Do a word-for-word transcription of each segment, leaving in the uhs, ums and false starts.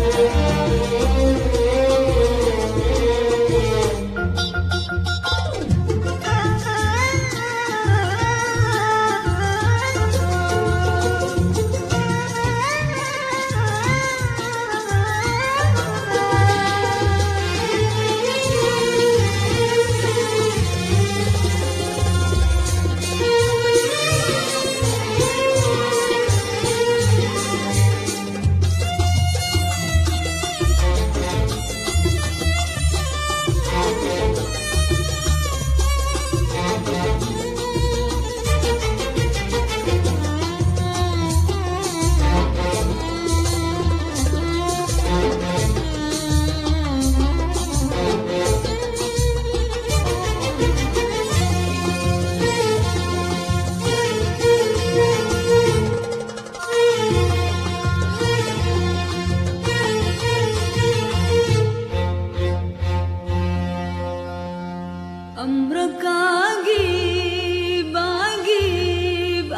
أمرك عجيب عجيب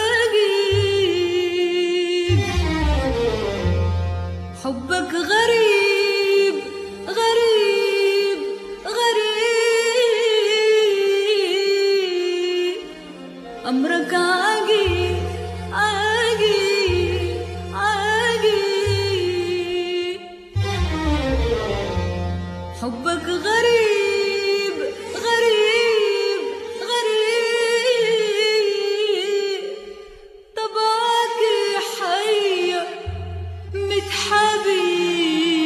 عجيب، حبك غريب غريب غريب. أمرك عجيب عجيب عجيب، حبك غريب غريب غريب. طبعك حية متحبيب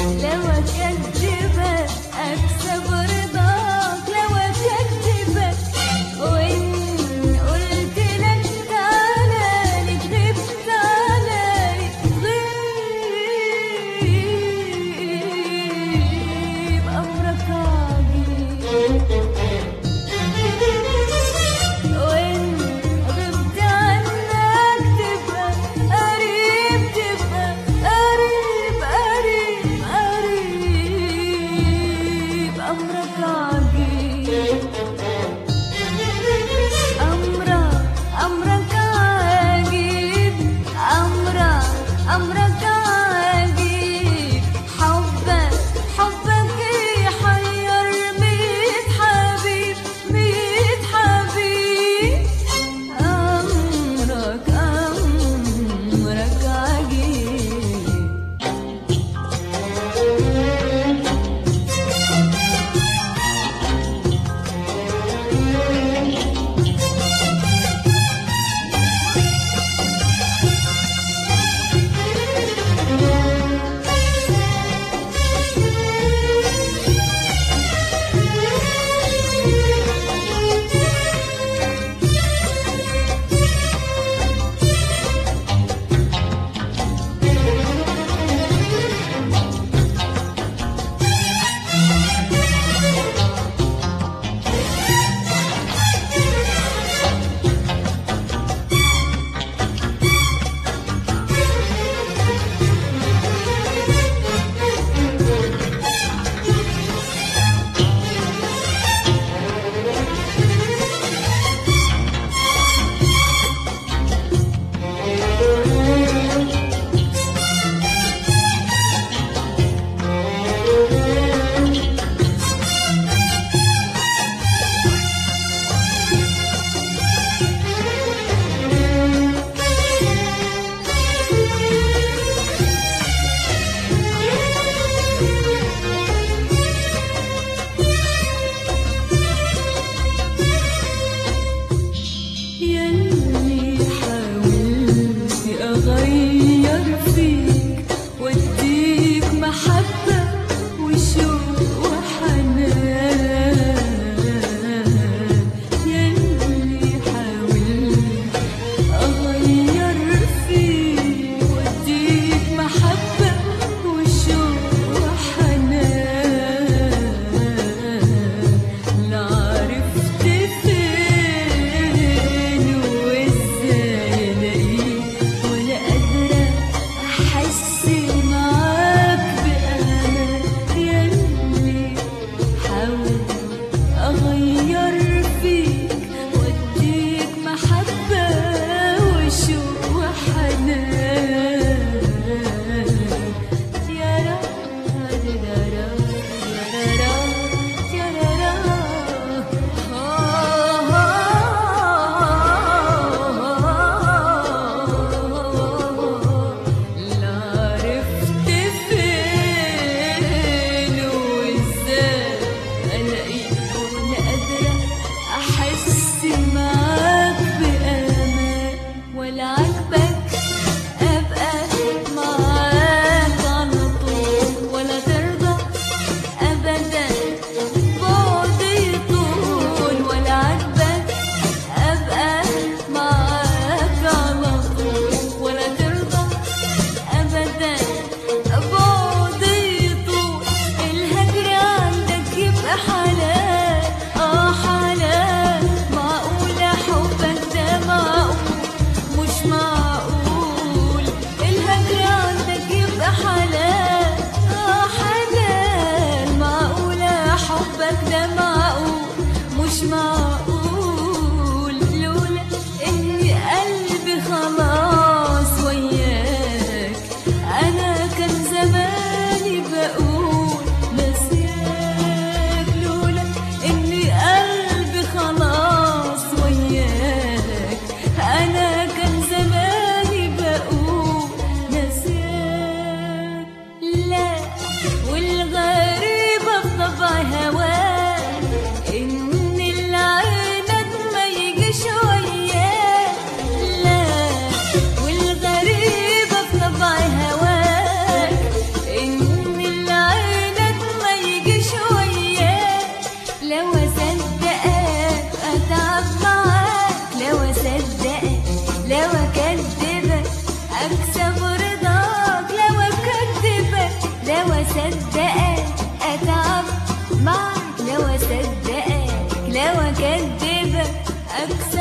لو اكذبك اكسب رضاك، لو اكذبك وان قلت لك تعالى لي تغيب تعالى لي تغيب، امرك عجيب. وان غبت عنك تبقى قريب، تبقى قريب قريب قريب، امرك عجيب. امرك امرك عجيب، امرك امرك عجيب. حبك حبك يحير ميت حبيب ميت حبيب، امرك امرك عجيب. ياللي حاولت أغير فيك وأديك محبة وشوق وحنان، ياللي حاولت أغير فيك وأديك محبة وشوق وحنان، لا عرفت فين وازاي الاقيك ولا قادرة احس معاك بامان، ياللي حاولت اغير فيك واديك محبة وشوق وحنان، يا رب يا رب يا رب يا رب، لا عرفت فين وازاي الاقيك ولا قادرة احس معاك بامان، ولا عاجبك ابقى معاك على طول، ولا ترضى ابدا بعدي طول، ولا عاجبك ابقى معاك على طول، ولا ترضى ابدا بعدي طول. الهجر عندك يبقى حلال، اه حلال، معقولة حبك ده معقول مش معقول. الهجر عندك يبقى حلال، اه حلال، معقولة حبك ده معقول مش معقول. لولا اني قلبي خلاص وياك انا كان زماني بقول نسياك، لولا اني قلبي خلاص وياك انا كان زماني بقول نسياك. لا والغريبة بطبع هواك ان العين أعشقك أتعب معك، لو أصدقك لو أكدبك أكسر